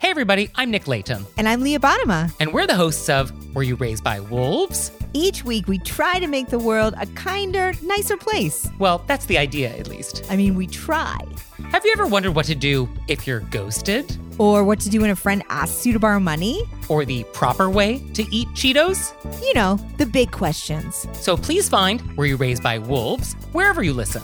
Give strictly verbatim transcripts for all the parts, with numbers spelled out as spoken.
Hey everybody, I'm Nick Layton. And I'm Leah Bottima. And we're the hosts of Were You Raised by Wolves? Each week we try to make the world a kinder, nicer place. Well, that's the idea, at least. I mean, we try. Have you ever wondered what to do if you're ghosted? Or what to do when a friend asks you to borrow money? Or the proper way to eat Cheetos? You know, the big questions. So please find Were You Raised by Wolves wherever you listen.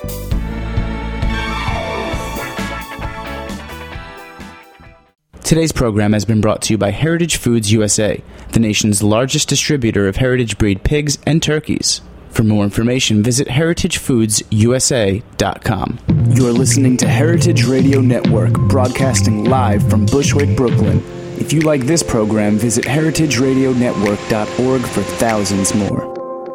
Today's program has been brought to you by Heritage Foods U S A, the nation's largest distributor of heritage breed pigs and turkeys. For more information, visit heritage foods u s a dot com. You're listening to Heritage Radio Network, broadcasting live from Bushwick, Brooklyn. If you like this program, visit heritage radio network dot org for thousands more.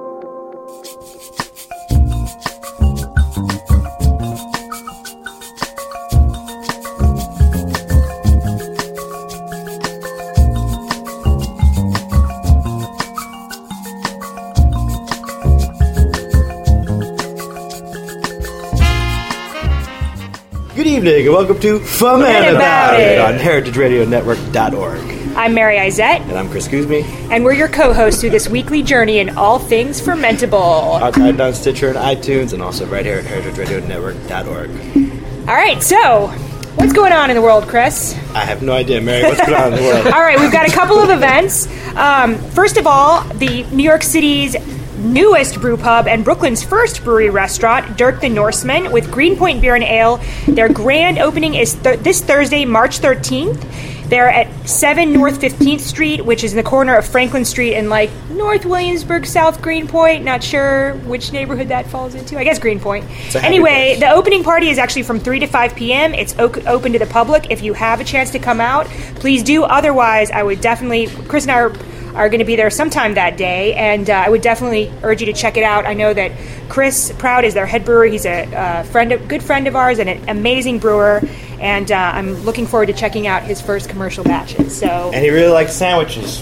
Good evening and welcome to Foment About It on heritage radio network dot org. I'm Mary Izette. And I'm Chris Guzmi. And we're your co-hosts through this weekly journey in all things fermentable. Archived on Stitcher and iTunes and also right here at heritage radio network dot org. All right, so what's going on in the world, Chris? I have no idea, Mary. What's going on in the world? All right, we've got a couple of events. Um, first of all, the New York City's newest brew pub and Brooklyn's first brewery restaurant, Dirk the Norseman, with Greenpoint Beer and Ale. Their grand opening is th- this Thursday, March thirteenth. They're at seven North fifteenth Street, which is in the corner of Franklin Street and like North Williamsburg, South Greenpoint. Not sure which neighborhood that falls into. I guess Greenpoint. Anyway, place. The opening party is actually from three to five p.m. It's o- open to the public. If you have a chance to come out, please do. Otherwise, I would definitely, Chris and I are are going to be there sometime that day, and uh, I would definitely urge you to check it out. I know that Chris Proud is their head brewer. He's a uh, friend, of, good friend of ours, and an amazing brewer, and uh, I'm looking forward to checking out his first commercial batches. So, and he really likes sandwiches.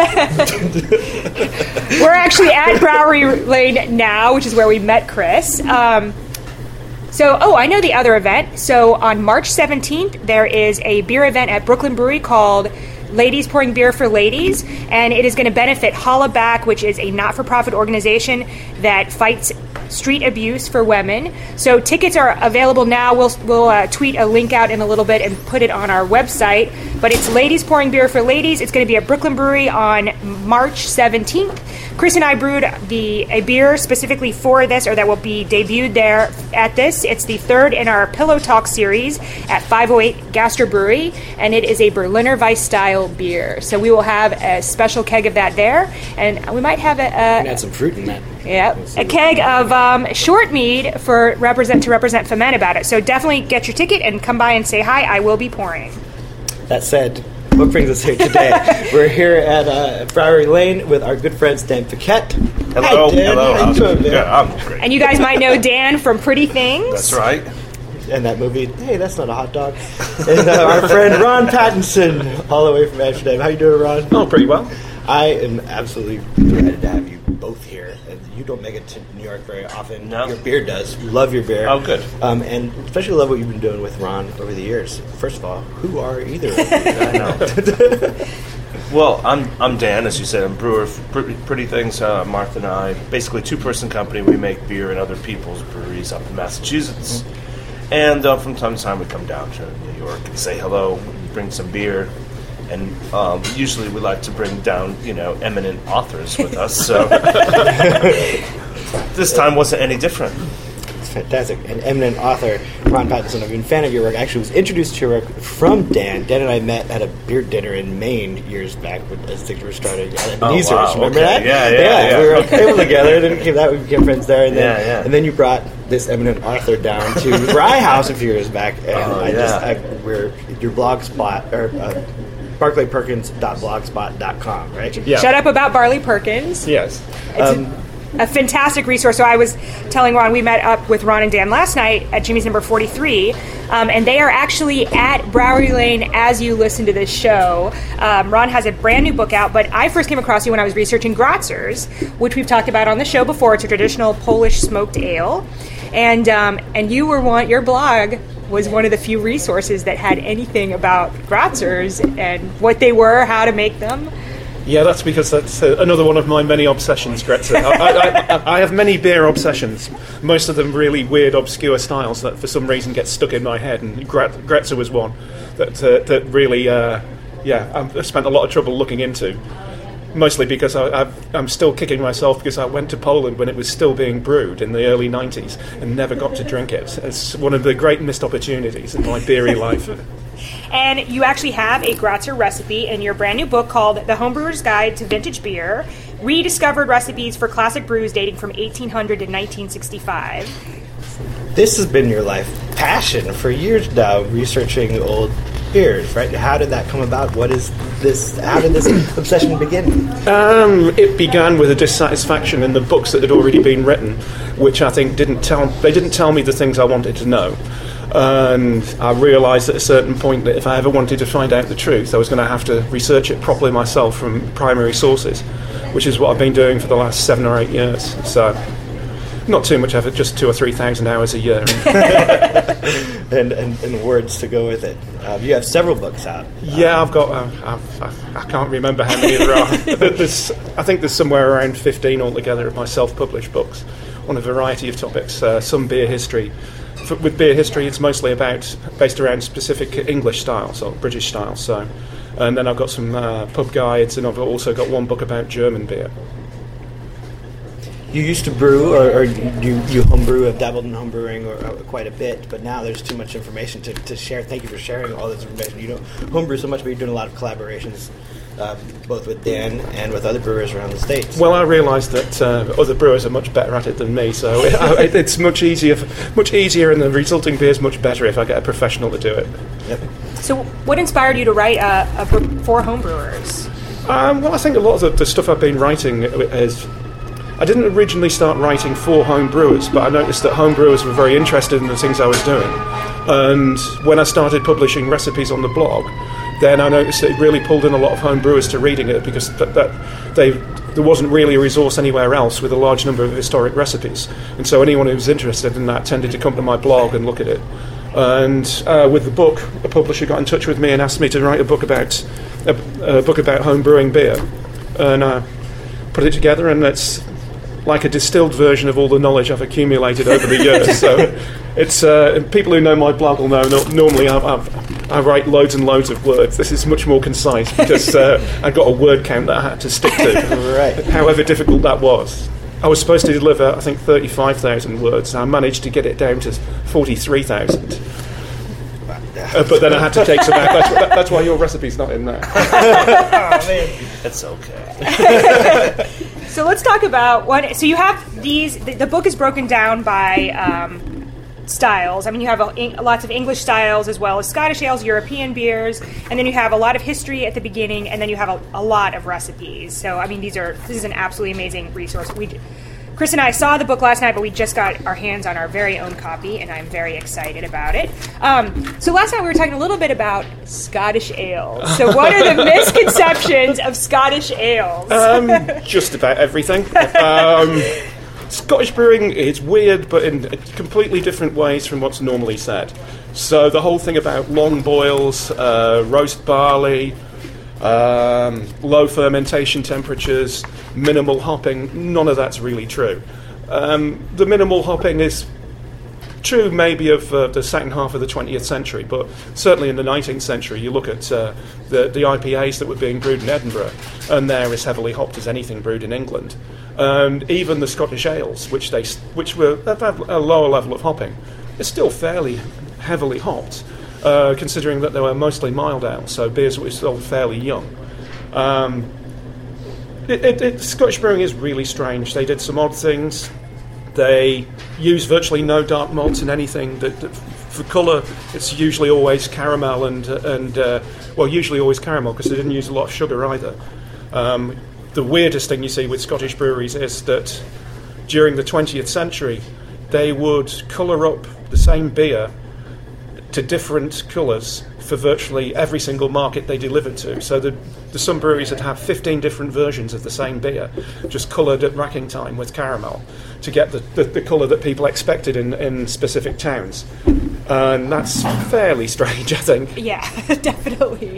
We're actually at Bowery Lane now, which is where we met Chris. Um, So, oh, I know the other event. So on March seventeenth, there is a beer event at Brooklyn Brewery called Ladies Pouring Beer for Ladies, and it is going to benefit Holla Back, which is a not-for-profit organization that fights street abuse for women. So tickets are available now. We'll we'll uh, tweet a link out in a little bit and put it on our website. But it's Ladies Pouring Beer for Ladies. It's going to be at Brooklyn Brewery on March seventeenth. Chris and I brewed the a beer specifically for this, or that will be debuted there at this. It's the third in our Pillow Talk series at five oh eight Gaster Brewery, and it is a Berliner Weiss style beer. So we will have a special keg of that there, and we might have a, a and add some fruit in that. Yeah, a keg of um, short mead for represent to represent Foment About It. So definitely get your ticket and come by and say hi. I will be pouring. That said, what brings us here today? We're here at uh, Bowery Lane with our good friends Dan Paquette. Hello, Hi, Dan. hello. How you doing, man? Yeah, I'm great. And you guys might know Dan from Pretty Things. That's right. And that movie, hey, that's not a hot dog. And uh, our friend Ron Pattinson, all the way from Amsterdam. How you doing, Ron? Oh, pretty well. I am absolutely delighted to have you both here. And you don't make it to New York very often. No. Your beer does. You love your beer. Oh, good. Um, and especially love what you've been doing with Ron over the years. First of all, who are either of you? I know. Well, I'm I'm Dan, as you said. I'm brewer of Pretty, Pretty Things. Uh, Martha and I, basically a two-person company. We make beer in other people's breweries up in Massachusetts. Mm-hmm. And uh, from time to time, we come down to New York and say hello, bring some beer. And um, usually we like to bring down, you know, eminent authors with us. So this time wasn't any different. It's fantastic. An eminent author, Ron Pattinson. I've been a fan of your work. I actually was introduced to your work from Dan. Dan and I met at a beer dinner in Maine years back when, as things were starting. At oh, Ebenezer, wow. remember okay. that? Yeah, yeah, yeah. We were on the table together, and then we became, that, we became friends there. And then, yeah, yeah. and then you brought this eminent author down to Rye House a few years back. And oh, I yeah. just, I, we're, your blog spot, or uh, barclay perkins dot blogspot dot com, right? Yeah. Shut up about Barley Perkins. Yes. It's um, a, a fantastic resource. So I was telling Ron, we met up with Ron and Dan last night at Jimmy's number forty-three, um, and they are actually at Bowery Lane as you listen to this show. Um, Ron has a brand new book out, but I first came across you when I was researching Grotzers, which we've talked about on the show before. It's a traditional Polish smoked ale. And um, and you were one. Your blog was one of the few resources that had anything about Gratzers and what they were, how to make them. Yeah, that's because that's uh, another one of my many obsessions, Gretzer. I, I, I, I have many beer obsessions, most of them really weird, obscure styles that for some reason get stuck in my head, and Gret- Gretzer was one that uh, that really, uh, yeah, I've spent a lot of trouble looking into. Mostly because I, I've, I'm still kicking myself because I went to Poland when it was still being brewed in the early nineties and never got to drink it. It's one of the great missed opportunities in my beery life. And you actually have a Gratzer recipe in your brand new book called The Homebrewer's Guide to Vintage Beer, Rediscovered Recipes for Classic Brews Dating from eighteen hundred to nineteen sixty-five. This has been your life passion for years now, researching old beers, right? How did that come about? What is this? How did this obsession begin? Um, it began with a dissatisfaction in the books that had already been written, which I think didn't tell they didn't tell me the things I wanted to know. And I realised at a certain point that if I ever wanted to find out the truth, I was going to have to research it properly myself from primary sources, which is what I've been doing for the last seven or eight years. So, not too much effort, just two or three thousand hours a year. and, and, and words to go with it. Um, you have several books out. Yeah, I've got. Uh, I've, I've, I can't remember how many there are. there's, I think there's somewhere around fifteen altogether of my self-published books on a variety of topics. Uh, some beer history. For, with beer history, it's mostly about based around specific English styles or British styles. So, and then I've got some uh, pub guides, and I've also got one book about German beer. You used to brew, or, or you, you homebrew, have dabbled in homebrewing or, or quite a bit, but now there's too much information to, to share. Thank you for sharing all this information. You don't homebrew so much, but you're doing a lot of collaborations, uh, both with Dan and with other brewers around the States. Well, I realised that uh, other brewers are much better at it than me, so it, it, it's much easier, much easier, and the resulting beer is much better if I get a professional to do it. Yep. So, what inspired you to write a, a book for homebrewers? Um, well, I think a lot of the, the stuff I've been writing is. I didn't originally start writing for home brewers, but I noticed that home brewers were very interested in the things I was doing. And when I started publishing recipes on the blog, then I noticed that it really pulled in a lot of home brewers to reading it because that, that they there wasn't really a resource anywhere else with a large number of historic recipes. And so anyone who was interested in that tended to come to my blog and look at it. And uh, with the book, a publisher got in touch with me and asked me to write a book about a, a book about home brewing beer. And I put it together, and it's like a distilled version of all the knowledge I've accumulated over the years. So it's uh, people who know my blog will know no, normally I, I, I write loads and loads of words. This is much more concise because uh, I got a word count that I had to stick to, right. However difficult that was. I was supposed to deliver, I think, thirty-five thousand words, and I managed to get it down to forty-three thousand. Uh, but then I had to take some out. That's, that, that's why your recipe's not in there. Oh, man. It's okay. So let's talk about what. So you have these. The, the book is broken down by um, styles. I mean, you have a, in, lots of English styles as well as Scottish ales, European beers, and then you have a lot of history at the beginning, and then you have a, a lot of recipes. So I mean, these are this is an absolutely amazing resource. We. Chris and I saw the book last night, but we just got our hands on our very own copy, and I'm very excited about it. Um, so last night we were talking a little bit about Scottish ales. So what are the misconceptions of Scottish ales? Um, just about everything. Um, Scottish brewing is weird, but in completely different ways from what's normally said. So the whole thing about long boils, uh, roast barley, Um, low fermentation temperatures, minimal hopping, none of that's really true. Um, the minimal hopping is true maybe of uh, the second half of the twentieth century, but certainly in the nineteenth century you look at uh, the, the I P As that were being brewed in Edinburgh, and they're as heavily hopped as anything brewed in England. And even the Scottish ales, which they which were at a lower level of hopping, are still fairly heavily hopped. Uh, considering that they were mostly mild ales, so beers that were sold fairly young. Um, it, it, it, Scottish brewing is really strange. They did some odd things. They use virtually no dark malts in anything. That, that for colour, it's usually always caramel and and uh, well, usually always caramel because they didn't use a lot of sugar either. Um, the weirdest thing you see with Scottish breweries is that during the twentieth century, they would colour up the same beer to different colours for virtually every single market they delivered to. So the, the some breweries would have fifteen different versions of the same beer, just coloured at racking time with caramel to get the, the, the colour that people expected in, in specific towns. And that's fairly strange, I think. Yeah, definitely.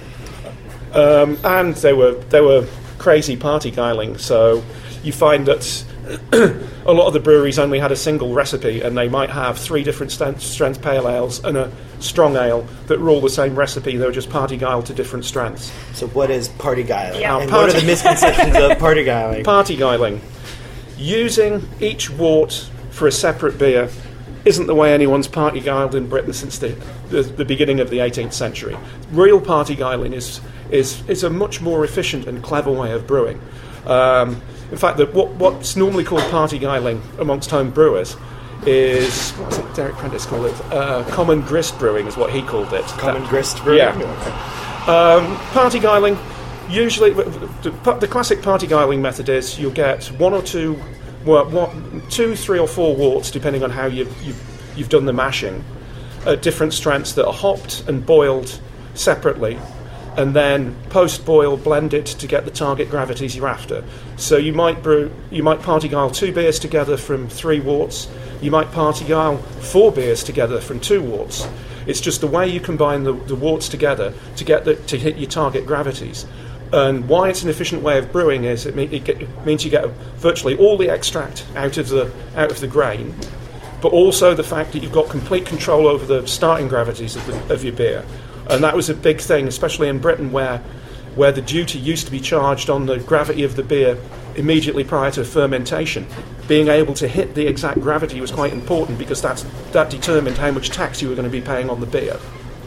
Um, and they were they were crazy party guiling. So you find that a lot of the breweries only had a single recipe, and they might have three different strength, strength pale ales and a strong ale that were all the same recipe. They were just party guiled to different strengths. So what is party guiling? Yeah. And Party- what are the misconceptions of party guiling? Party guiling. Using each wort for a separate beer isn't the way anyone's party guiled in Britain since the, the, the beginning of the eighteenth century. Real party guiling is, is, is a much more efficient and clever way of brewing. Um, in fact, the, what, what's normally called party guiling amongst home brewers is, what's it Derek Prentice called it? Uh, common grist brewing is what he called it. Common That- grist brewing? Yeah. Um, party guiling, usually, the, the classic party guiling method is you'll get one or two, well, one, two, three or four worts, depending on how you've, you've, you've done the mashing, at different strengths that are hopped and boiled separately, and then post-boil blended to get the target gravities you're after. So you might brew, you might party guile two beers together from three worts. You might party guile four beers together from two worts. It's just the way you combine the, the worts together to get the, to hit your target gravities. And why it's an efficient way of brewing is it, mean, it, get, it means you get virtually all the extract out of the out of the grain, but also the fact that you've got complete control over the starting gravities of, the, of your beer. And that was a big thing, especially in Britain, where where the duty used to be charged on the gravity of the beer immediately prior to fermentation. Being able to hit the exact gravity was quite important because that's, that determined how much tax you were going to be paying on the beer.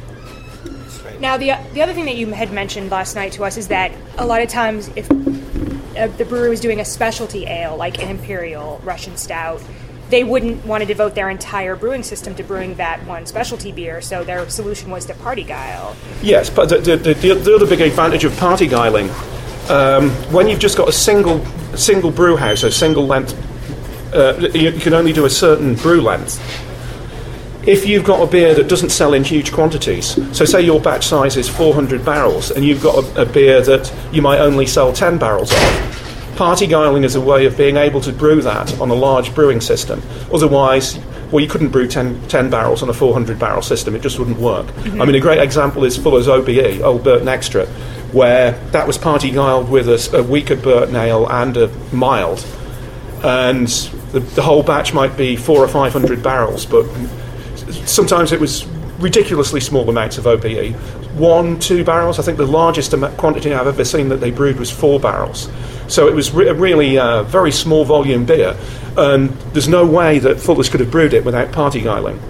Now, the the other thing that you had mentioned last night to us is that a lot of times if uh, the brewery was doing a specialty ale, like an Imperial Russian Stout, they wouldn't want to devote their entire brewing system to brewing that one specialty beer, so their solution was to party guile. Yes, but the, the, the, the other big advantage of party guiling, um, when you've just got a single single brew house, a single length, uh, you, you can only do a certain brew length. If you've got a beer that doesn't sell in huge quantities, so say your batch size is four hundred barrels, and you've got a, a beer that you might only sell ten barrels of, party guiling is a way of being able to brew that on a large brewing system. Otherwise, well, you couldn't brew ten, ten barrels on a four hundred barrel system. It just wouldn't work. Mm-hmm. I mean, a great example is Fuller's O B E, Old Burton Extra, where that was party guiled with a, a weaker Burton ale and a mild. And the, the whole batch might be four or five hundred barrels, but sometimes it was ridiculously small amounts of O B E. One, two barrels. I think the largest am- quantity I've ever seen that they brewed was four barrels. So it was re- a really uh, very small volume beer. And there's no way that Fuller's could have brewed it without party guiling.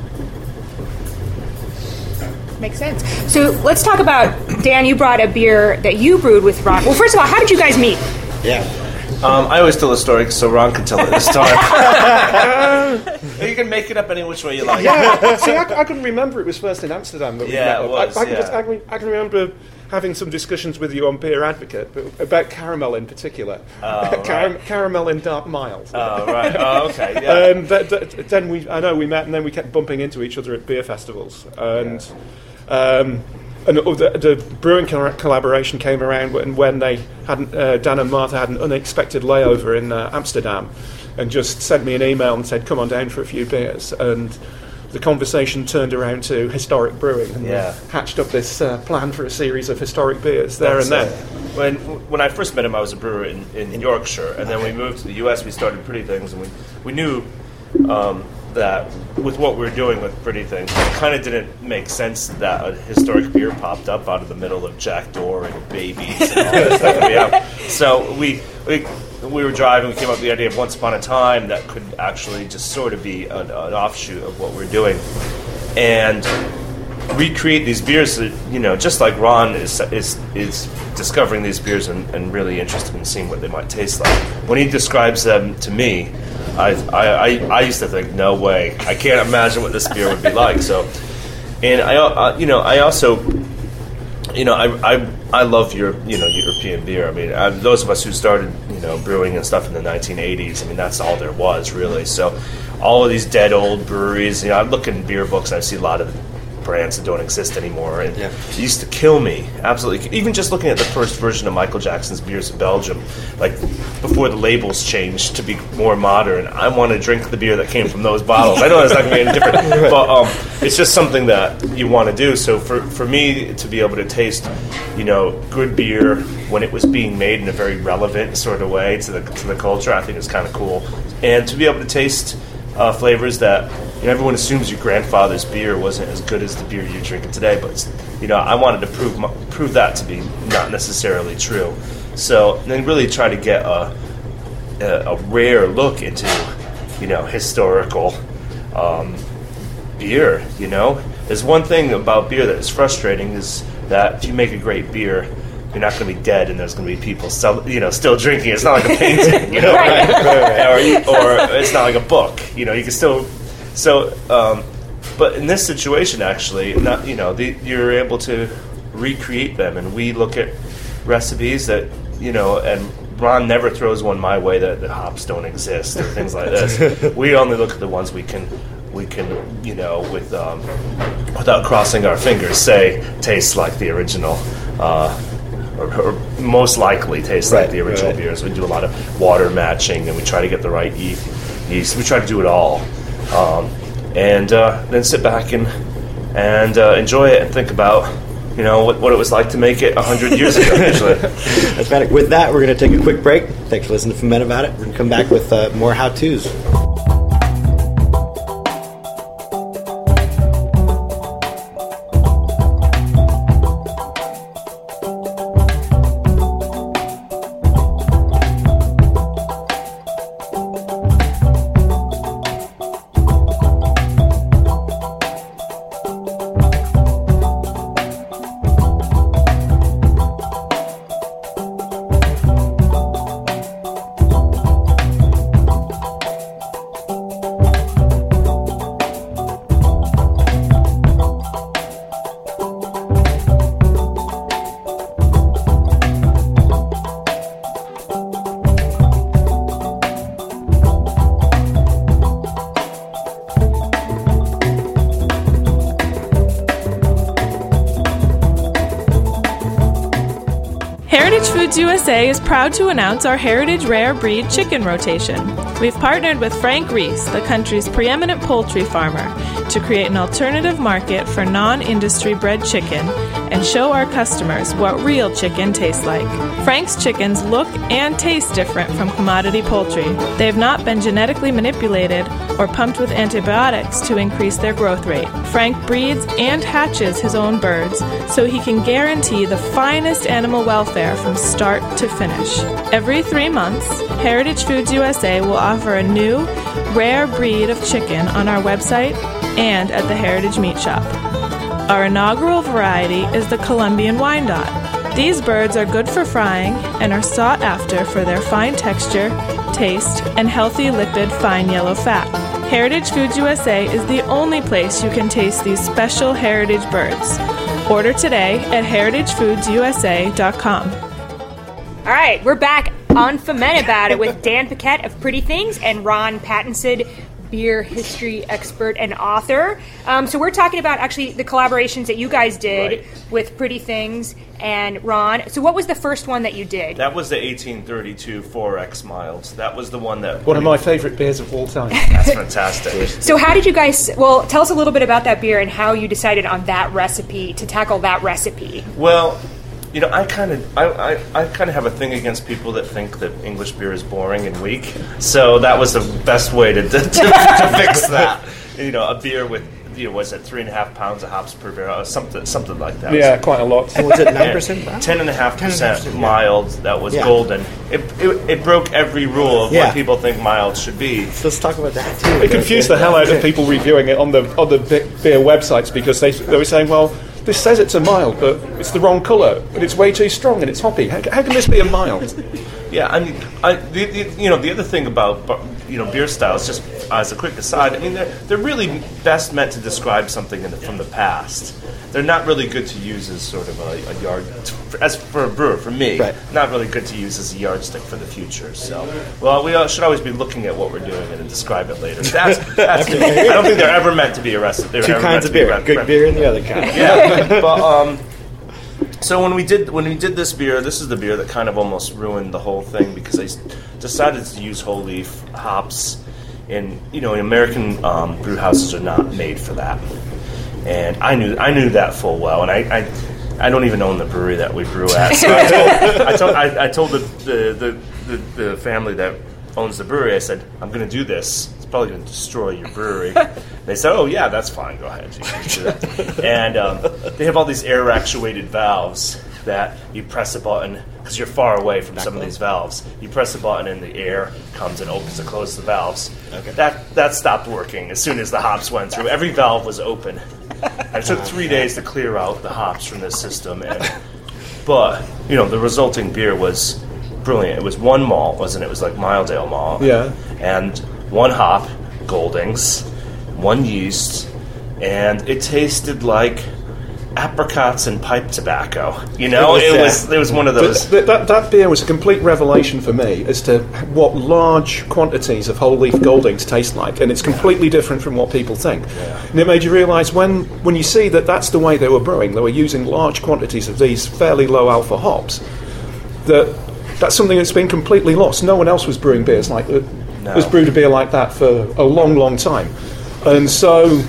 Makes sense. So let's talk about, Dan, you brought a beer that you brewed with Ron. Well, first of all, how did you guys meet? Yeah. Um, I always tell the story so Ron can tell it this time. You can make it up any which way you like. Yeah, see, I, I can remember it was first in Amsterdam that we Yeah, met. it was, I, I, can yeah. just, I, can, I can remember having some discussions with you on Beer Advocate, but about caramel in particular. Oh, Caram- right. Caramel in dark mild. Oh, right. Oh, okay. Yeah. And th- th- then we, I know we met, and then we kept bumping into each other at beer festivals. And um, and the, the brewing co- collaboration came around when, when they hadn't, uh, Dan and Martha had an unexpected layover in uh, Amsterdam, and just sent me an email and said, "Come on down for a few beers." And the conversation turned around to historic brewing, and Yeah. we hatched up this uh, plan for a series of historic beers there That's and then. it. When when I first met him, I was a brewer in, in Yorkshire, and then we moved to the U S. We started Pretty Things, and we we knew um, that with what we were doing with Pretty Things, it kind of didn't make sense that a historic beer popped up out of the middle of Jackdaw and Babies and all that stuff that we have. So we we we were driving. We came up with the idea of Once Upon a Time that could actually just sort of be an, an offshoot of what we're doing, and recreate these beers that, you know, just like Ron is is is discovering these beers and, and really interested in seeing what they might taste like. When he describes them to me, I I, I, I used to think, no way, I can't imagine what this beer would be like. So, and I uh, you know I also, you know, I I I love your you know European beer. I mean, uh, those of us who started you know brewing and stuff in the nineteen eighties, I mean, that's all there was really. So, all of these dead old breweries. You know, I look in beer books, I see a lot of brands that don't exist anymore. And Yeah. it used to kill me, absolutely. Even just looking at the first version of Michael Jackson's beers in Belgium, like before the labels changed to be more modern, I want to drink the beer that came from those bottles. I know it's not going to be any different, but um, it's just something that you want to do. So for, for me to be able to taste, you know, good beer when it was being made in a very relevant sort of way to the to the culture, I think is kind of cool. And to be able to taste uh, flavors that, you know, everyone assumes your grandfather's beer wasn't as good as the beer you're drinking today, but, you know, I wanted to prove my, prove that to be not necessarily true. So then really try to get a, a, a rare look into, you know, historical um, beer, you know. There's one thing about beer that is frustrating is that if you make a great beer, you're not going to be dead, and there's going to be people, sell, you know, still drinking. It's not like a painting, you know, Right. right? Right. Or, you, or it's not like a book, you know. You can still, so, um, but in this situation, actually, not, you know, the, you're able to recreate them, and we look at recipes that, you know, and Ron never throws one my way that the hops don't exist or things like this. We only look at the ones we can. We can, you know, with um, without crossing our fingers, say tastes like the original, uh, or, or most likely tastes Right, like the original right. beers. We do a lot of water matching, and we try to get the right ye- yeast. We try to do it all, um, and uh, then sit back and and uh, enjoy it and think about, you know, what, what it was like to make it a hundred years ago. Usually, That's about it. With that, we're going to take a quick break. Thanks for listening to Ferment About It. We're going to come back with uh, more how-tos. Heritage Foods U S A is proud to announce our Heritage Rare Breed Chicken Rotation. We've partnered with Frank Reese, the country's preeminent poultry farmer, to create an alternative market for non-industry bred chicken and show our customers what real chicken tastes like. Frank's chickens look and taste different from commodity poultry. They have not been genetically manipulated or pumped with antibiotics to increase their growth rate. Frank breeds and hatches his own birds so he can guarantee the finest animal welfare from start to finish. Every three months, Heritage Foods U S A will offer a new, rare breed of chicken on our website and at the Heritage Meat Shop. Our inaugural variety is the Colombian Wyandotte. These birds are good for frying and are sought after for their fine texture, taste, and healthy lipid fine yellow fat. Heritage Foods U S A is the only place you can taste these special heritage birds. Order today at heritage foods u s a dot com. All right, we're back on Ferment About It with Dan Paquette of Pretty Things and Ron Pattinson, beer history expert and author. Um, so we're talking about actually the collaborations that you guys did Right. with Pretty Things and Ron. So what was the first one that you did? that was the eighteen thirty-two four X mild. That was the one that One of my favourite beers of all time. That's fantastic. So how did you guys, well, tell us a little bit about that beer and how you decided on that recipe, to tackle that recipe. Well, you know, I kind of, I, I, I kind of have a thing against people that think that English beer is boring and weak. So that was the best way to to, to, to fix that. You know, a beer with, you know, was it three and a half pounds of hops per barrel, or something, something like that. Yeah, quite a lot. Was it nine percent brown? Ten and a half percent percent, yeah. mild. That was Yeah. golden. It, it it broke every rule of Yeah. what people think mild should be. Let's talk about that, too. It confused the hell out of people reviewing it on the on the be- beer websites because they they were saying, well, this says it's a mild, but it's the wrong colour, but it's way too strong and it's hoppy. How, how can this be a mild? Yeah, I mean, I, the, the, you know, the other thing about bu- you know beer styles, just as a quick aside, I mean, they're they're really best meant to describe something in the, from the past, they're not really good to use as sort of a, a yard, as for a brewer, for me, Right. not really good to use as a yardstick for the future. So, well, we should always be looking at what we're doing and describe it later. That's, that's I don't think they're ever meant to be arrested. They're Two ever kinds meant of to be beer. re- Good re- beer and the other kind. Yeah, but um, so when we did when we did this beer, this is the beer that kind of almost ruined the whole thing because I s- decided to use whole leaf hops, and you know, American um, brew houses are not made for that, and I knew I knew that full well, and I. I I don't even own the brewery that we brew at. So I told, I told, I, I told the, the, the, the, the family that owns the brewery, I said, I'm going to do this. It's probably going to destroy your brewery. They said, oh, yeah, that's fine. Go ahead. You can do it. And um, they have all these air-actuated valves that you press a button, because you're far away from some of these valves. You press a button and the air comes and opens and closes the valves. Okay. That, that stopped working as soon as the hops went through. Every valve was open. It took three days to clear out the hops from this system, and but you know the resulting beer was brilliant. It was one malt, wasn't it? It was like Mildale malt, Yeah. and one hop, Goldings, one yeast, and it tasted like apricots and pipe tobacco. You know, It it was, was uh, it was one of those. But that, that beer was a complete revelation for me as to what large quantities of whole leaf Goldings taste like, and it's completely different from what people think. And it made you realise when, when you see that that's the way they were brewing, they were using large quantities of these fairly low alpha hops, that that's something that's been completely lost. No one else was brewing beers like that, No. was brewed a beer like that for a long, long time. And so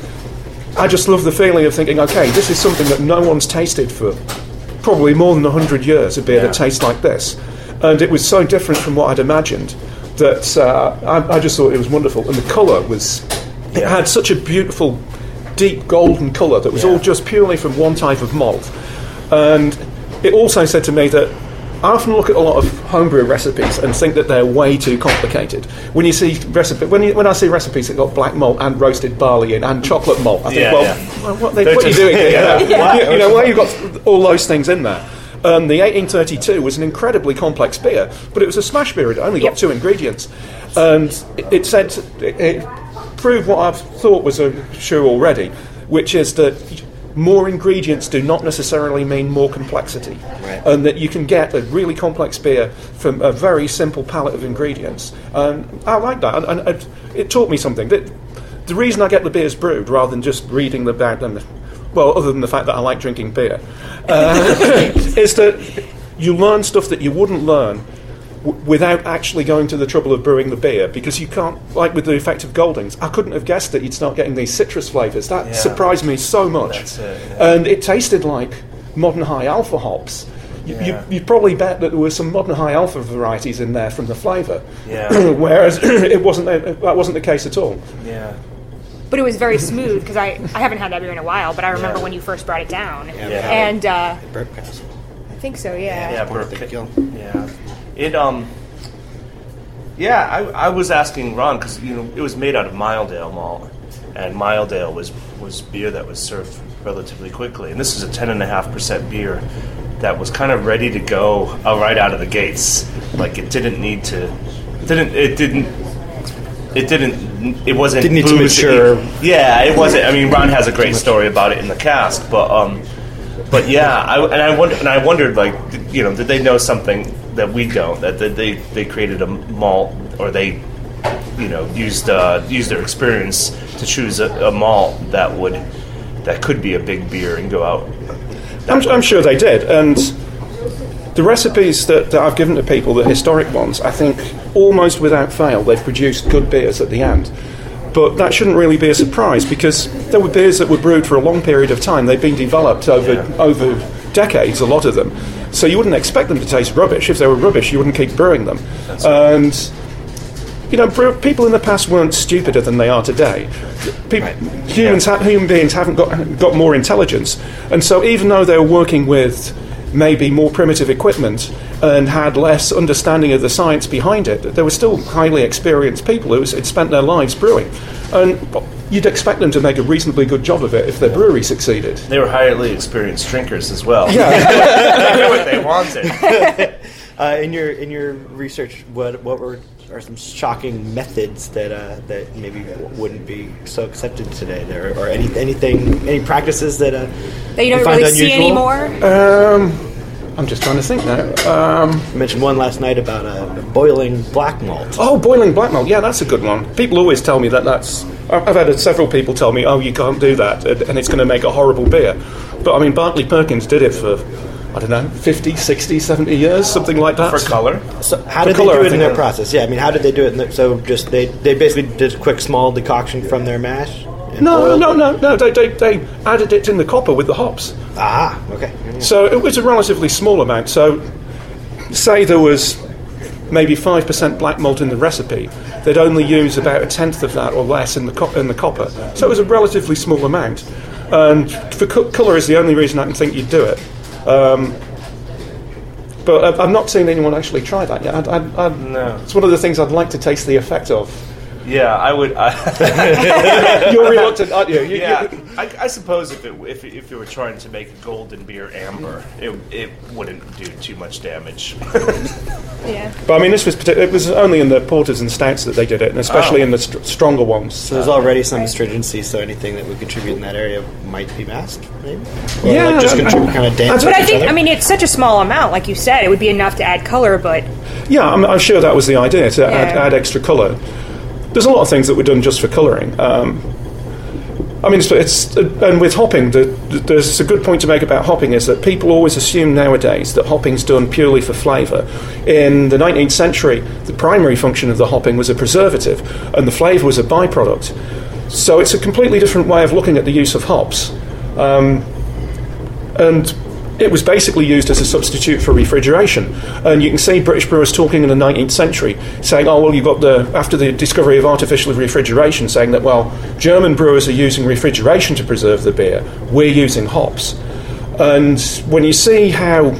I just love the feeling of thinking, okay, this is something that no one's tasted for probably more than one hundred years, a beer Yeah. that tastes like this. And it was so different from what I'd imagined that uh, I, I just thought it was wonderful. And the colour was, it Yeah. had such a beautiful, deep golden colour that was Yeah. all just purely from one type of malt. And it also said to me that I often look at a lot of homebrew recipes and think that they're way too complicated. When you see recipe, when, you, when I see recipes that got black malt and roasted barley in and chocolate malt, I think, Yeah, well, yeah. well, what, they, They're what are you just- doing here? Yeah. You know, you, you know, why you got all those things in there? Um, the eighteen thirty-two was an incredibly complex beer, but it was a smash beer. It only got Yep. two ingredients, and it, it said it, it proved what I've thought was a sure already, which is that more ingredients do not necessarily mean more complexity, Right. and that you can get a really complex beer from a very simple palette of ingredients. And I like that, and, and it, it taught me something. That the reason I get the beers brewed rather than just reading about them, well, other than the fact that I like drinking beer, uh, is that you learn stuff that you wouldn't learn w- without actually going to the trouble of brewing the beer, because you can't, like with the effect of Goldings, I couldn't have guessed that you'd start getting these citrus flavours. That Yeah. surprised me so much. That's it, yeah. And it tasted like modern high alpha hops. You, Yeah. you, you probably bet that there were some modern high alpha varieties in there from the flavour, Yeah. whereas it wasn't. That wasn't the case at all. Yeah. But it was very smooth because I, I haven't had that beer in a while, but I remember Yeah. when you first brought it down. Yeah. And uh, Burp Castle. I think so, yeah. Yeah, Port Burke- Gill. Yeah, it um, yeah. I, I was asking Ron because you know it was made out of Mildale malt, and Mildale was was beer that was served relatively quickly, and this is a ten and a half percent beer that was kind of ready to go uh, right out of the gates. Like it didn't need to, didn't it didn't. It didn't. It wasn't. Didn't need to booze mature. It- yeah, it wasn't. I mean, Ron has a great story about it in the cask, but um, but yeah, I, and I wonder, and I wondered, like, did, you know, did they know something that we don't? That, that they they created a malt, or they, you know, used uh, used their experience to choose a, a malt that would that could be a big beer and go out. I'm, I'm sure they did, and the recipes that, that I've given to people, the historic ones, I think almost without fail they've produced good beers at the end. But that shouldn't really be a surprise, because there were beers that were brewed for a long period of time. They've been developed over Yeah. over decades, a lot of them. So you wouldn't expect them to taste rubbish. If they were rubbish, you wouldn't keep brewing them. That's right. And you know, brew- people in the past weren't stupider than they are today. People, humans, ha- human beings haven't got got more intelligence, and so even though they were working with maybe more primitive equipment and had less understanding of the science behind it, they were still highly experienced people who had spent their lives brewing, and you'd expect them to make a reasonably good job of it if their brewery succeeded. They were highly experienced drinkers as well. Yeah. They knew what they wanted. Uh, in your in your research, what what were are some shocking methods that uh, that maybe w- wouldn't be so accepted today? There or any anything any practices that uh, that you don't find really see unusual? anymore. Um, I'm just trying to think now. Um, I mentioned one last night about uh, boiling black malt. oh, boiling black malt. Yeah, that's a good one. People always tell me that that's... I've had several people tell me, oh, you can't do that, and it's going to make a horrible beer. But, I mean, Barclay Perkins did it for, I don't know, fifty, sixty, seventy years, something like that. For color? So how For did color, they I do it in think their that- process? Yeah, I mean, how did they do it? In their, so just they, they basically did a quick small decoction from their mash? and No, boiled no, it? no, no. They, they, they added it in the copper with the hops. Ah, okay. So it was a relatively small amount. So say there was maybe five percent black malt in the recipe, they'd only use about a tenth of that or less in the co- in the copper. So it was a relatively small amount. And for co- colour is the only reason I can think you'd do it. Um, but I've, I've not seen anyone actually try that yet. I'd, I'd, I'd, No. It's one of the things I'd like to taste the effect of. Yeah, I would. I, You're reluctant, aren't you? You- yeah, you- I, I suppose if it if if you were trying to make a golden beer amber, it it wouldn't do too much damage. Yeah. But I mean, this was partic- it was only in the porters and stouts that they did it, and especially Oh. in the st- stronger ones. So there's already some astringency, so anything that would contribute in that area might be masked, maybe? Or Yeah, like just I- contribute kind of dance But with I each think, other? I mean, it's such a small amount, like you said, it would be enough to add color, but Yeah, I'm, I'm sure that was the idea, to add, Yeah. add extra colour. There's a lot of things that were done just for colouring. Um, I mean, it's, it's and with hopping, the, the, there's a good point to make about hopping is that people always assume nowadays that hopping's done purely for flavour. In the nineteenth century, the primary function of the hopping was a preservative, and the flavour was a byproduct. So it's a completely different way of looking at the use of hops. Um, and it was basically used as a substitute for refrigeration. And you can see British brewers talking in the nineteenth century saying, oh, well, you've got the, after the discovery of artificial refrigeration, saying that, well, German brewers are using refrigeration to preserve the beer, we're using hops. And when you see how,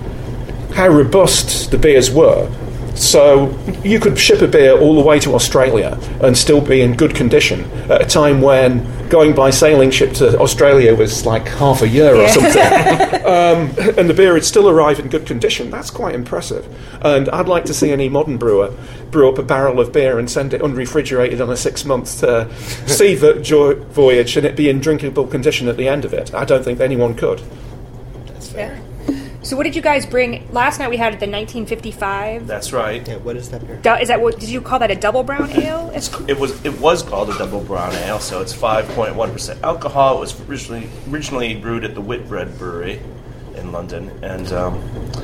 how robust the beers were, so you could ship a beer all the way to Australia and still be in good condition at a time when going by sailing ship to Australia was like half a year or something. um, and the beer would still arrive in good condition. That's quite impressive. And I'd like to see any modern brewer brew up a barrel of beer and send it unrefrigerated on a six-month uh, sea vo- jo- voyage and it be in drinkable condition at the end of it. I don't think anyone could. That's fair. So what did you guys bring? Last night we had the nineteen fifty-five. That's right. Yeah, what is that beer? Du- is that what? Did you call that a double brown ale? It's It was it was called a double brown ale, so it's five point one percent alcohol. It was originally originally brewed at the Whitbread Brewery in London, and um,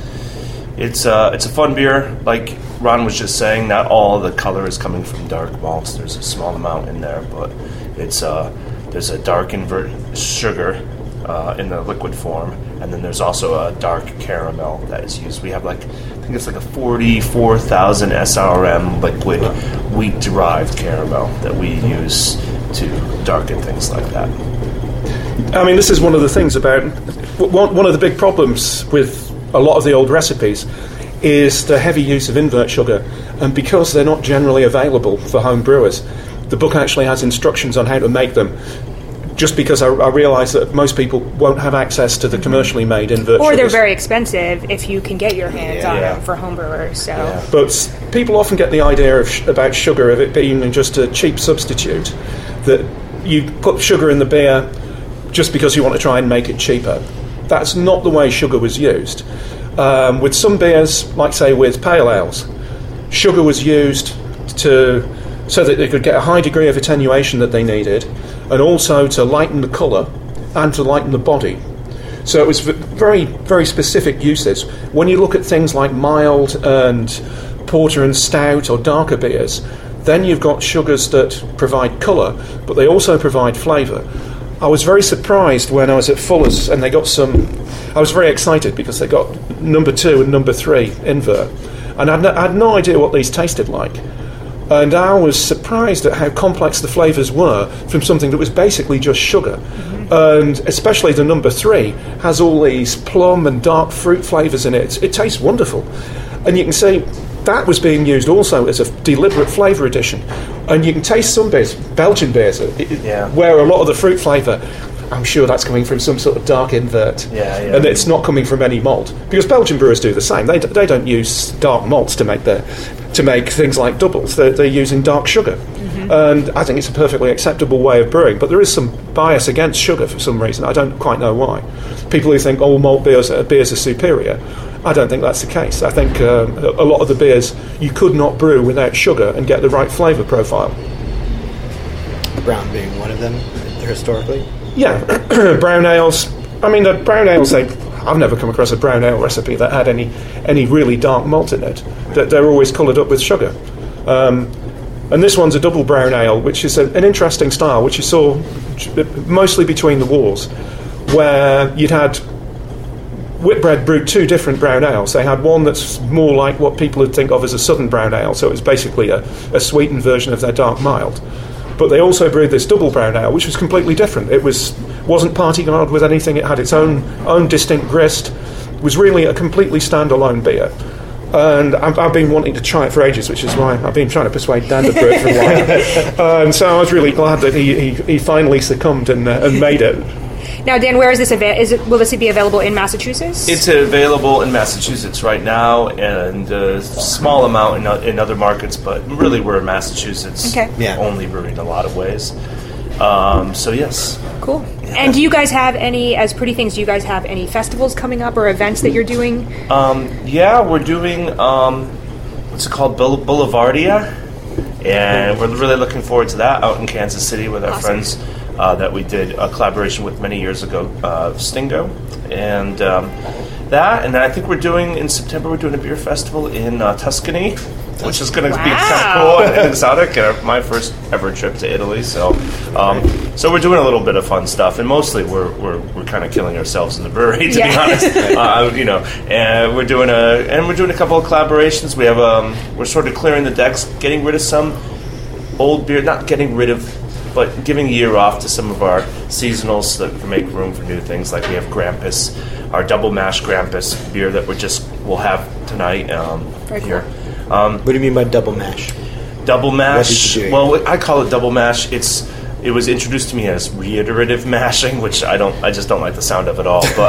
it's uh, it's a fun beer. Like Ron was just saying, not all the color is coming from dark malts. There's a small amount in there, but it's uh, there's a dark invert sugar uh, in the liquid form, and then there's also a dark caramel that is used. We have like I think it's like a forty-four thousand S R M liquid wheat derived caramel that we use to darken things like that. I mean, this is one of the things about one, one of the big problems with a lot of the old recipes is the heavy use of invert sugar, and because they're not generally available for home brewers, the book actually has instructions on how to make them. Just because I, I realise that most people won't have access to the commercially made invert or they're sugars. very expensive if you can get your hands Yeah. on Yeah. them for homebrewers. So Yeah. But people often get the idea of sh- about sugar of it being just a cheap substitute, that you put sugar in the beer just because you want to try and make it cheaper. That's not the way sugar was used. Um, with some beers, like say with pale ales, sugar was used to so that they could get a high degree of attenuation that they needed, and also to lighten the colour and to lighten the body. So it was v- very, very specific uses. When you look at things like mild and porter and stout or darker beers, then you've got sugars that provide colour, but they also provide flavour. I was very surprised when I was at Fuller's and they got some... I was very excited because they got number two and number three invert. And I had no, I had no idea what these tasted like. And I was surprised at how complex the flavours were from something that was basically just sugar. Mm-hmm. And especially the number three has all these plum and dark fruit flavours in it. It tastes wonderful. And you can see that was being used also as a deliberate flavour addition. And you can taste some beers, Belgian beers, it- Yeah. where a lot of the fruit flavour I'm sure that's coming from some sort of dark invert. Yeah, yeah. And it's not coming from any malt. Because Belgian brewers do the same. They, d- they don't use dark malts to make their, to make things like doubles. They're, they're using dark sugar. Mm-hmm. And I think it's a perfectly acceptable way of brewing. But there is some bias against sugar for some reason. I don't quite know why. People who think, oh, malt beers, uh, beers are superior. I don't think that's the case. I think um, a lot of the beers you could not brew without sugar and get the right flavour profile. Brown being one of them, historically? Yeah, brown ales. I mean, the brown ales, they, I've never come across a brown ale recipe that had any any really dark malt in it. That they're always coloured up with sugar. Um, and this one's a double brown ale, which is a, an interesting style, which you saw mostly between the wars, where you'd had Whitbread brewed two different brown ales. They had one that's more like what people would think of as a southern brown ale, so it was basically a, a sweetened version of their dark mild. But they also brewed this double brown ale, which was completely different. It was, wasn't party-guard with anything. It had its own own distinct grist. It was really a completely standalone beer. And I've, I've been wanting to try it for ages, which is why I've been trying to persuade Dan to brew it for a while. And so I was really glad that he, he, he finally succumbed and, uh, and made it. Now, Dan, where is this event? Is it will this be available in Massachusetts? It's available in Massachusetts right now, and a small amount in, in other markets. But really, we're in Massachusetts Okay. Yeah. only brewing in a lot of ways. Um, so yes, Cool. And do you guys have any, as Pretty Things, do you guys have any festivals coming up or events that you're doing? um, yeah, we're doing um, what's it called, Boul- Boulevardia, and we're really looking forward to that out in Kansas City with our Awesome. friends. Uh, that we did a collaboration with many years ago, uh, Stingo, and um, that, and then I think we're doing in September. We're doing a beer festival in uh, Tuscany, which is going to be kind of Wow. cool and, and exotic. And my first ever trip to Italy, so um, so we're doing a little bit of fun stuff, and mostly we're we're, we're kind of killing ourselves in the brewery, to Yeah. be honest. uh, you know, and we're doing a and we're doing a couple of collaborations. We have um, we're sort of clearing the decks, getting rid of some old beer, not getting rid of. But giving a year off to some of our seasonals so that we can make room for new things. Like we have Grampus, our double mash Grampus beer that we just will have tonight um, Very here. Um, What do you mean by double mash? double mash. What did you do? Well, I call it double mash. It's it was introduced to me as reiterative mashing, which I don't. I just don't like the sound of it all. But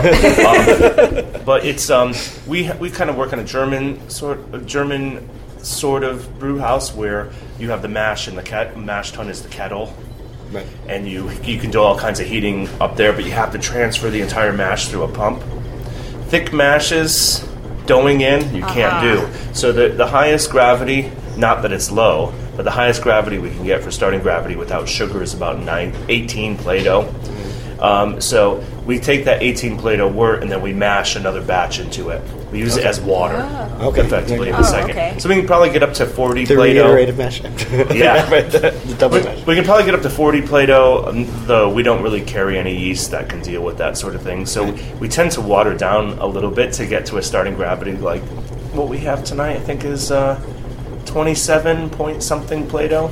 um, but it's um, we we kind of work on a German sort a German sort of brew house where you have the mash and the ket- mash tun is the kettle. Right. And you you can do all kinds of heating up there, but you have to transfer the entire mash through a pump. Thick mashes, doughing in, you can't do. So the the highest gravity, not that it's low, but the highest gravity we can get for starting gravity without sugar is about nine, eighteen Play-Doh. Um, so we take that eighteen Play-Doh wort and then we mash another batch into it. We use it as water, Okay. effectively, in Oh, a second. okay. So we can probably get up to forty The Play-Doh. reiterative mash. Yeah. Right, the, the double We, mash. we can probably get up to forty Play-Doh, um, though we don't really carry any yeast that can deal with that sort of thing. So we tend to water down a little bit to get to a starting gravity. Like what we have tonight, I think, is uh, twenty-seven point something Play-Doh.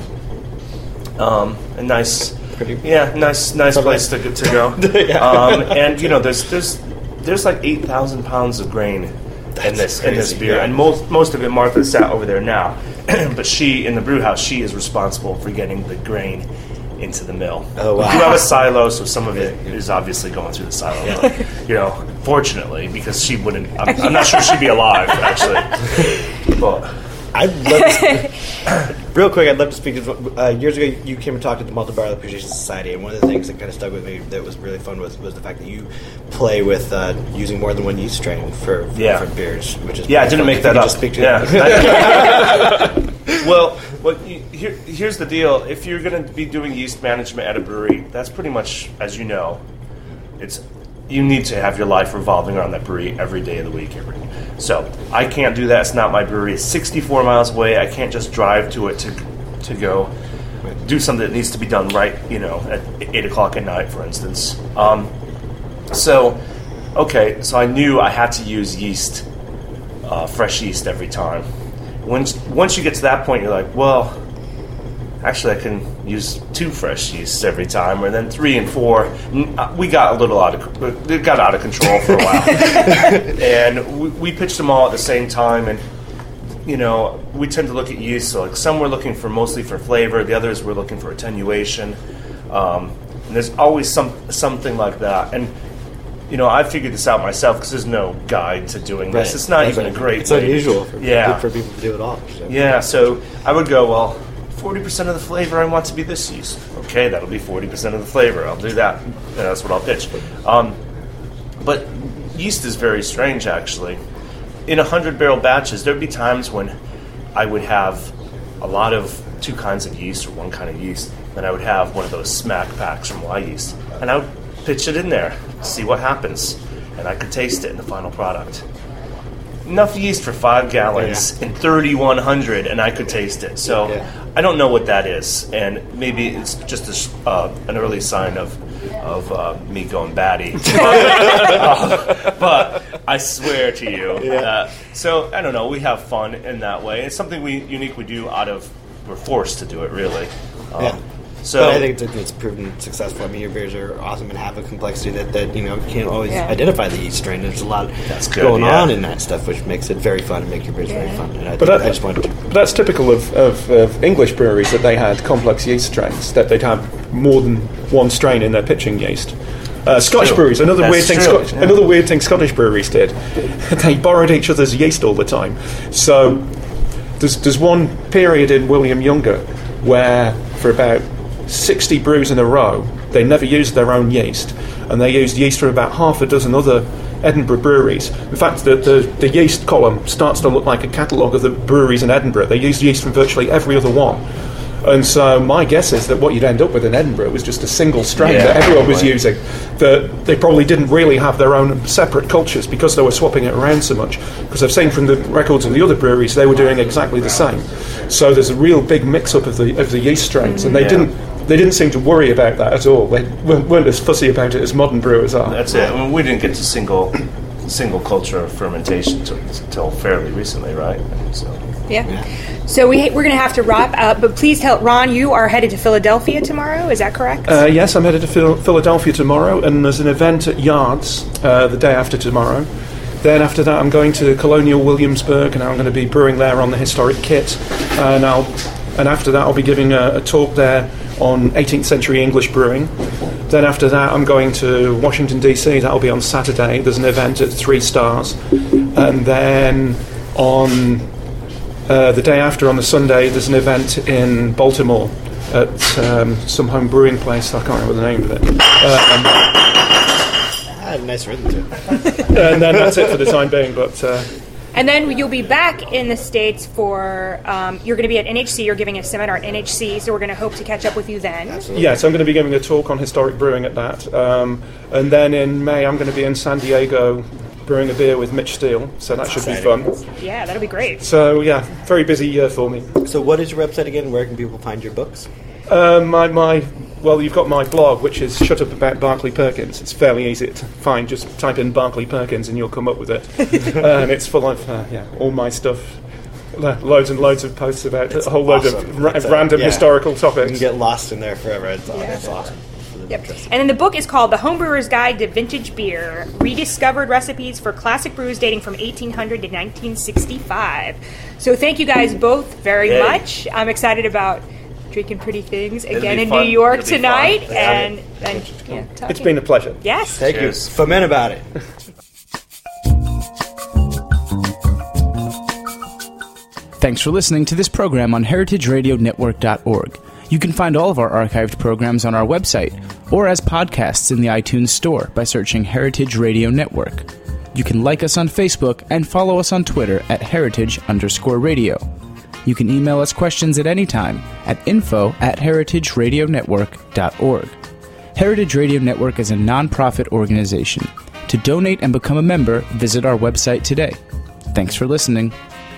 Um, a nice, Pretty- yeah, nice, nice Something. place to to go. Yeah. um, and you know, there's there's there's like eight thousand pounds of grain in this in this crazy, beer, yeah. and most most of it Martha sat over there now, but she in the brew house she is responsible for getting the grain into the mill. Oh, wow. We do have a silo, so some of it is obviously going through the silo. But, you know, fortunately, because she wouldn't. I'm, I'm not sure she'd be alive actually. But I'd love to, real quick, I'd love to speak to, uh, years ago you came and talked at the Malted Barley Appreciation Society, and one of the things that kind of stuck with me that was really fun was, was the fact that you play with uh, using more than one yeast strain for, for Yeah. different beers, which is yeah, I pretty didn't fun. make If that you could up. Just speak to Yeah. Well, what you, here, here's the deal. If you're going to be doing yeast management at a brewery, that's pretty much, as you know, it's you need to have your life revolving around that brewery every day of the week. Every, so I can't do that. It's not my brewery. It's sixty-four miles away. I can't just drive to it to to go do something that needs to be done right, you know, at eight o'clock at night, for instance. Um, so, okay, so I knew I had to use yeast, uh, fresh yeast every time. Once once you get to that point, you're like, well, actually, I can use two fresh yeasts every time, or then three and four. N- uh, We got a little out of it got out of control for a while, and we, we pitched them all at the same time. And you know, we tend to look at yeast. So, like, some we're looking for mostly for flavor, the others we're looking for attenuation. Um, And there's always some something like that. And, you know, I figured this out myself because there's no guide to doing this. Right. It's not That's even right. a great It's way. unusual for, Yeah. for people to do it all. So. Yeah, so I would go, well, forty percent of the flavor I want to be this yeast. Okay, that'll be forty percent of the flavor. I'll do that. And that's what I'll pitch. Um, but yeast is very strange, actually. In one hundred barrel batches, there'd be times when I would have a lot of two kinds of yeast or one kind of yeast. Then I would have one of those smack packs from Y Yeast. And I would pitch it in there, see what happens. And I could taste it in the final product. Enough yeast for five gallons Yeah. in thirty-one hundred, and I could taste it. So Yeah. I don't know what that is, and maybe it's just a, s- uh, an early sign of of uh, me going batty. uh, but I swear to you, uh, so I don't know. We have fun in that way. It's something we unique we do out of we're forced to do it really. Um, Yeah. So but I think it's, it's proven successful. I mean, your beers are awesome and have a complexity that, that you know, you can't always Yeah. identify the yeast strain. There's a lot That's good, going yeah. on in that stuff, which makes it very fun and makes your beers very fun. And I, But think, that- I just wanted to... But that's typical of, of, of English breweries, that they had complex yeast strains, that they'd have more than one strain in their pitching yeast. Uh, Scottish true. breweries, another That's weird thing. true, Scottish, yeah. Another weird thing Scottish breweries did. They borrowed each other's yeast all the time. So there's there's one period in William Younger where for about sixty brews in a row they never used their own yeast, and they used yeast from about half a dozen other Edinburgh breweries. In fact, the, the, the yeast column starts to look like a catalogue of the breweries in Edinburgh. They used yeast from virtually every other one. And so my guess is that what you'd end up with in Edinburgh was just a single strain Yeah, that everyone was probably. using. That they probably didn't really have their own separate cultures because they were swapping it around so much. Because I've seen from the records of the other breweries, they were doing exactly the same. So there's a real big mix-up of the of the yeast strains, and they Yeah. didn't they didn't seem to worry about that at all. They weren't, weren't as fussy about it as modern brewers are. That's it. I mean, we didn't get to single single culture of fermentation until fairly recently, right? So. Yeah. So we, we're going to have to wrap up, but please tell, Ron, you are headed to Philadelphia tomorrow, is that correct? Uh, yes, I'm headed to Phil- Philadelphia tomorrow, and there's an event at Yards uh, the day after tomorrow. Then after that, I'm going to Colonial Williamsburg, and I'm going to be brewing there on the historic kit. And I'll, and after that, I'll be giving a, a talk there on eighteenth century English brewing. Then after that, I'm going to Washington, D C. That'll be on Saturday. There's an event at Three Stars. And then on uh, the day after, on the Sunday, there's an event in Baltimore at um, some home brewing place. I can't remember the name of it. Uh, I had a nice rhythm to it. and, and then that's it for the time being. But uh, And then you'll be back in the States for, um, you're going to be at N H C, you're giving a seminar at N H C, so we're going to hope to catch up with you then. yes, I'm going to be giving a talk on historic brewing at that. Um, and then in May, I'm going to be in San Diego brewing a beer with Mitch Steele. So that should be fun. Yeah, that'll be great. So yeah, very busy year for me. So what is your website again? Where can people find your books? Um, my, my, well, you've got my blog, which is Shut Up About Barclay Perkins. It's fairly easy to find. Just type in Barclay Perkins and you'll come up with it. uh, and it's full of, uh, yeah, all my stuff. Lo- loads and loads of posts about It's a whole load awesome. of ra- It's a- random yeah. historical You topics. can get lost in there forever. It's, Yeah. it's awesome. Yep. And then the book is called The Homebrewer's Guide to Vintage Beer, Rediscovered Recipes for Classic Brews Dating from eighteen hundred to nineteen sixty-five. So thank you guys both very Yay. much. I'm excited about drinking pretty things again be in fun. New York It'll be tonight. fun. Yeah. And then, yeah, It's talking. been a pleasure. Yes. Thank Cheers. you. Foment about it. Thanks for listening to this program on heritage radio network dot org. You can find all of our archived programs on our website or as podcasts in the iTunes Store by searching Heritage Radio Network. You can like us on Facebook and follow us on Twitter at heritage underscore radio. You can email us questions at any time at info at heritage radio network dot org. Heritage Radio Network is a nonprofit organization. To donate and become a member, visit our website today. Thanks for listening.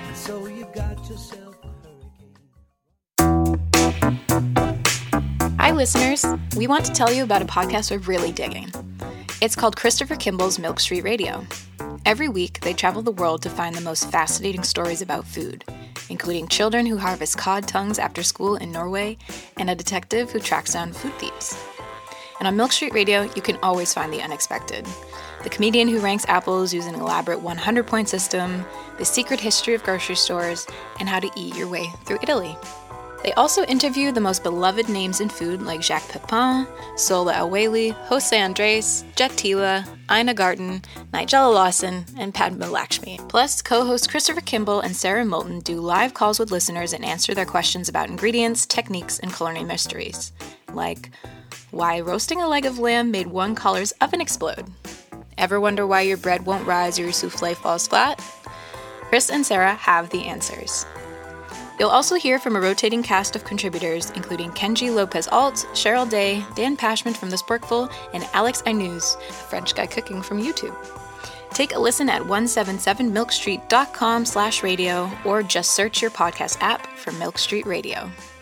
Hi, listeners. We want to tell you about a podcast we're really digging. It's called Christopher Kimball's Milk Street Radio. Every week, they travel the world to find the most fascinating stories about food, including children who harvest cod tongues after school in Norway and a detective who tracks down food thieves. And on Milk Street Radio, you can always find the unexpected. The comedian who ranks apples using an elaborate one hundred point system, the secret history of grocery stores, and how to eat your way through Italy. They also interview the most beloved names in food like Jacques Pepin, Sola El-Waylly, Jose Andres, Jet Tila, Ina Garten, Nigella Lawson, and Padma Lakshmi. Plus, co-hosts Christopher Kimball and Sarah Moulton do live calls with listeners and answer their questions about ingredients, techniques, and culinary mysteries. Like, why roasting a leg of lamb made one caller's oven explode? Ever wonder why your bread won't rise or your souffle falls flat? Chris and Sarah have the answers. You'll also hear from a rotating cast of contributors, including Kenji Lopez-Alt, Cheryl Day, Dan Pashman from The Sporkful, and Alex Aynouz, a French guy cooking from YouTube. Take a listen at one seventy-seven milk street dot com slash radio or just search your podcast app for Milk Street Radio.